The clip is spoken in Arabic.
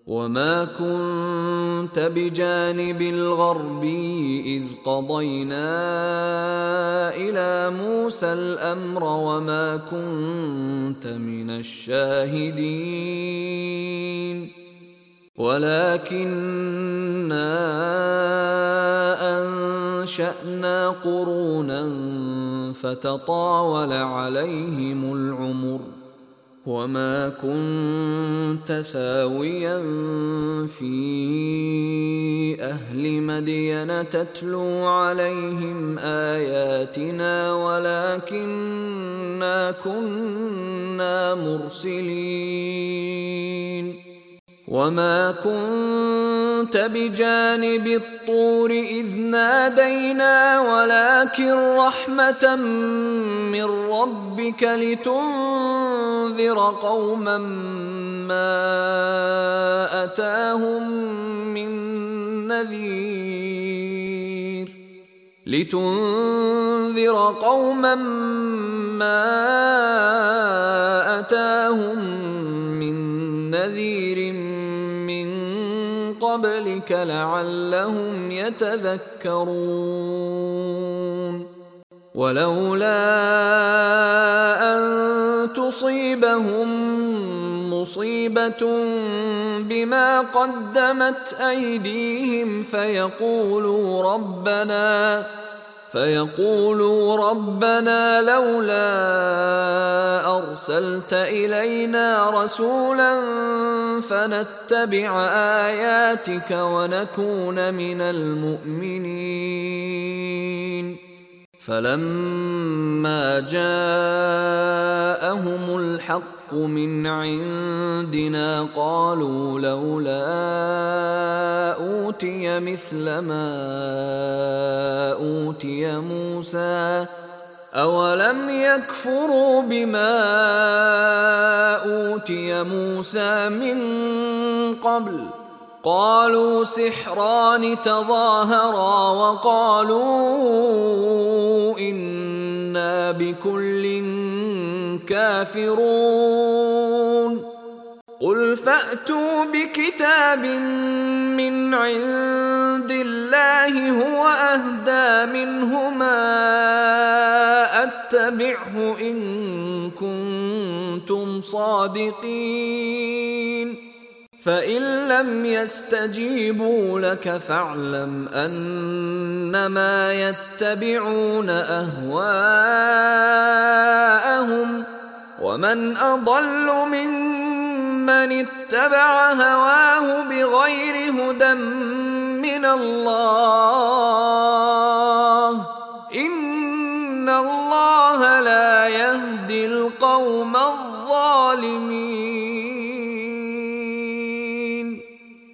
وما كنت بجانب الغربي إذ قضينا إلى موسى الأمر وما كنت من الشاهدين ولكننا أنشأنا قرونا فتطاول عليهم العمر وما كنت ثاويا في أهل مدين تتلو عليهم آياتنا ولكننا كنا مرسلين وما كنت بجانب الطور إذ نادينا ولكن رحمة من ربك لتنذر قوما ما أتاهم من نذير من قبلك لعلهم يتذكرون ولولا أن تصيبهم مصيبة بما قدمت أيديهم فيقولوا ربنا لولا أرسلت إلينا رسولا فنتبع آياتك ونكون من المؤمنين فلما جاءهم الحق من عندنا قالوا لولا أوتي مثل ما أوتي موسى أولم يكفروا بما أوتي موسى من قبل قالوا سحران تظاهرا وقالوا إنا بكل كافرون قل فأتوا بكتاب من عند الله هو أهدى منهما أتبعه إن كنتم صادقين فإن لم يستجيبوا لك فاعلم أنما يتبعون أهواءهم ومن أضل ممن اتبع هواه بغير هدى من الله إن الله لا يهدي القوم الظالمين.